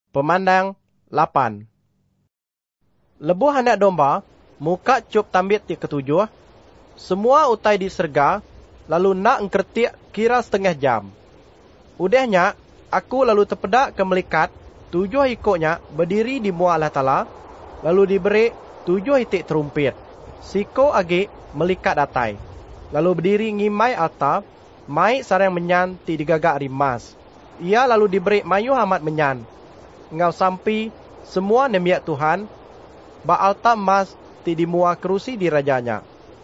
Pemandang 8. Lebuh anak domba, muka cup tambit ti ketujuh, semua utai diserga, lalu nak engkertik kira setengah jam. Udahnya, aku lalu terpedak ke melikat, 7 ikutnya berdiri di muka Allah Ta'ala, lalu diberi 7 itik terumpit. Siko agi melikat datai, lalu berdiri ngimai altar, mai sarang menyan ti digagak rimas. Ia lalu diberi mayu amat menyan. Ngau sampi semua nemiak Tuhan, ba altar emas ti dimua kerusi di rajanya.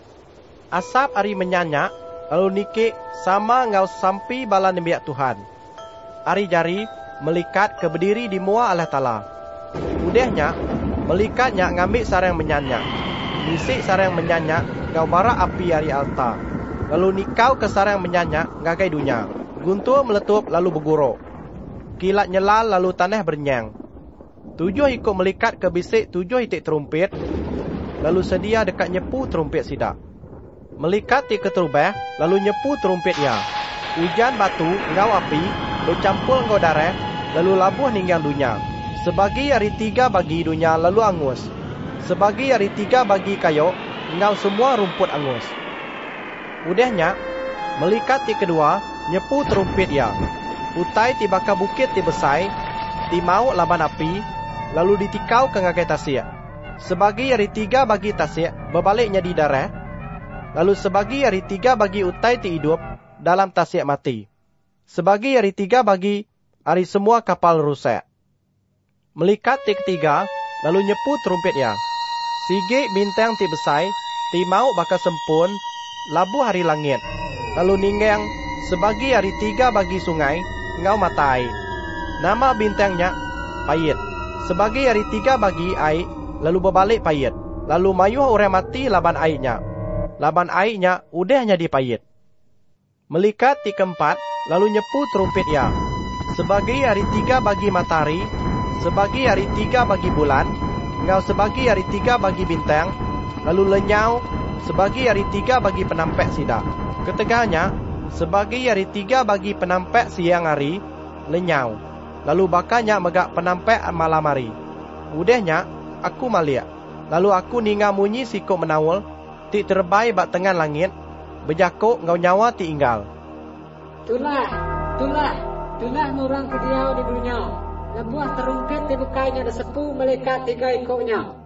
Asap ari menyanyak, lalu niki sama ngau sampi bala nemiak Tuhan. Ari jari melikat ke berdiri di mua Allah Ta'ala. Udahnya, melikatnya ngambil sarang menyanyak. Nisik sarang menyanyak, ngau bara api ari altar. Lalu nikau ke sarang menyanyak, ngagai dunia. Guntur meletup lalu bergurau. Kilat nyelal lalu tanah bernyang. 7 ikut melikat ke bisik 7 itik terumpit, lalu sedia dekat nyepu terumpit sidak. Melikat ti keterubah, lalu nyepu terumpit ya. Hujan batu, ngau api, lalu campur ngau darah, lalu labuh ninggal dunia. Sebagi hari 3 bagi dunia lalu angus. Sebagi hari 3 bagi kayu, ngau semua rumput angus. Udahnya, melikat ti kedua, nyepu terumpit ya. Utai ti baka bukit ti besai, ti mau laban api, lalu ditikau ke ngagai tasik. Sebagi hari 3 bagi tasik, berbaliknya di darah. Lalu sebagi hari 3 bagi utai ti hidup, dalam tasik mati. Sebagi hari 3 bagi hari semua kapal rusak. Melikat ti ketiga, lalu nyepu terumpit ya. Sige bintang ti besai, ti mau baka sempun, labu hari langit. Lalu ningang, sebagi hari 3 bagi sungai, ngau mata air. Nama bintangnya payit. Sebagi hari 3 bagi air, lalu berbalik payit. Lalu mayuh orang mati laban airnya. Laban airnya udahnya dipayit. Melikat ti keempat, lalu nyepu terumpit ya. Sebagi hari 3 bagi matahari, sebagi hari 3 bagi bulan, ngau sebagi hari 3 bagi bintang, lalu lenyau, sebagi hari 3 bagi penampak sidak. Keteganya, sebagi hari 3 bagi penampak siang hari, lenyau. Lalu bakanya megak penampak malam hari. Udahnya, aku maliak. Lalu aku ninga munyi sikuk menawul, ti terbai bak tengah langit, bejakuk ngau nyawa ti inggal. Tulah nurang kediau di dunia. Lebuah terumpit di bukainya ada 10 melikat 3 ikutnya.